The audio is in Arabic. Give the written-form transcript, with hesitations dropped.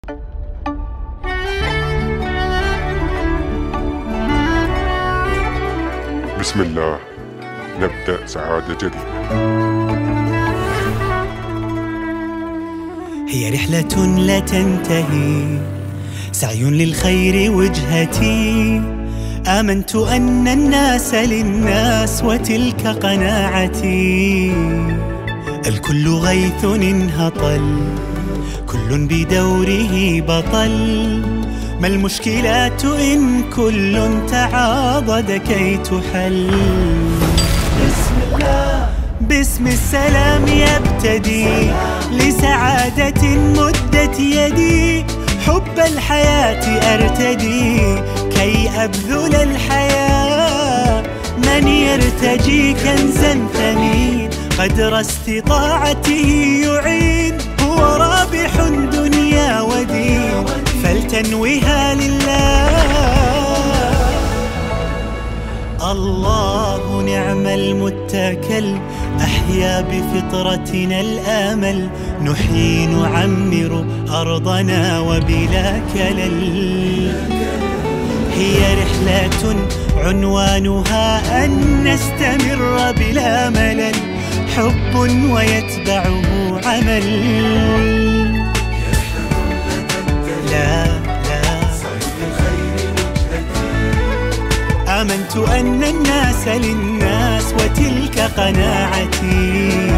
بسم الله، نبدأ سعادة جديدة. هي رحلة لا تنتهي، سعي للخير وجهتي. آمنت أن الناس للناس وتلك قناعتي. الكل غيث انهطل، كل بدوره بطل. ما المشكلات إن كل تعاضد كي تحل؟ بسم الله، باسم السلام يبتدي، لسعادة مدت يدي. حب الحياة أرتدي كي أبذل الحياة. من يرتجي كنزا ثمين قدر استطاعته يعين. هو رابح دنيا ودين فلتنوها لله. الله نعم المتكل، أحيا بفطرتنا الآمل. نحيي نعمر أرضنا وبلا كلل. هي رحلة عنوانها أن نستمر بلا ملل. حب ويتبعه عمل. آمنت أن الناس للناس وتلك قناعتي.